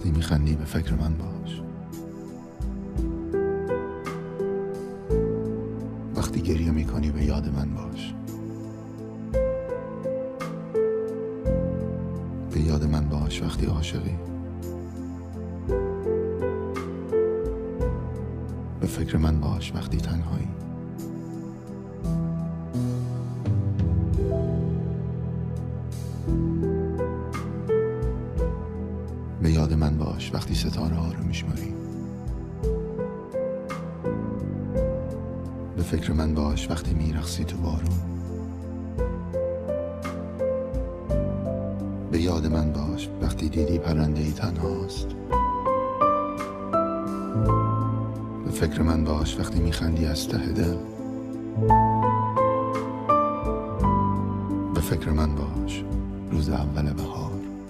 وقتی میخندی به فکر من باش. وقتی گریه میکنی به یاد من باش. به یاد من باش وقتی عاشقی. به فکر من باش وقتی تنهایی. به یاد من باش وقتی ستاره ها رو میشماری. به فکر من باش وقتی میرقصی تو بارون. به یاد من باش وقتی دیدی پرنده‌ای تنهاست. به فکر من باش وقتی میخندی از ته دل. به فکر من باش روز اول بهار،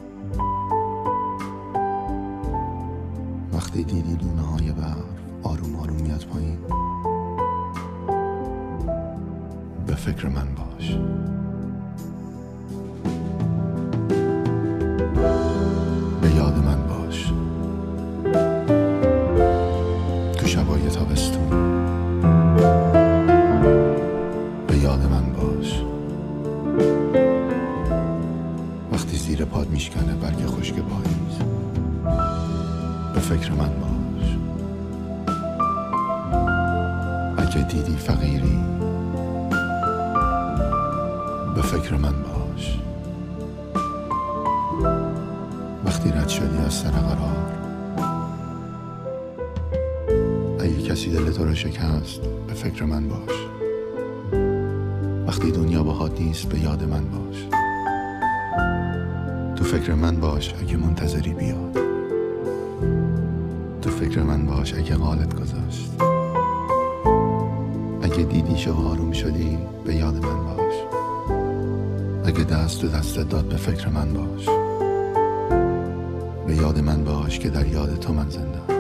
وقتی دیدی دونه های برف آروم آروم میاد پایین. به فکر من باش. به یاد من باش تو شبای تابستون. به یاد من باش وقتی زیر پاد میشکنه برگ خشک پاییز. به فکر من باش اگه دیدی فقیری. به فکر من باش وقتی رد شدی از سر قرار. اگه کسی دل تو رو شکست به فکر من باش. وقتی دنیا باهات نیست به یاد من باش. تو فکر من باش اگه منتظری بیاد. تو فکر من باش اگه قالت گذاشت. اگه دیدی شو آروم شدی به یاد من باش. اگه دست تو دستت داد به فکر من باش. به یاد من باش که در یاد تو من زنده.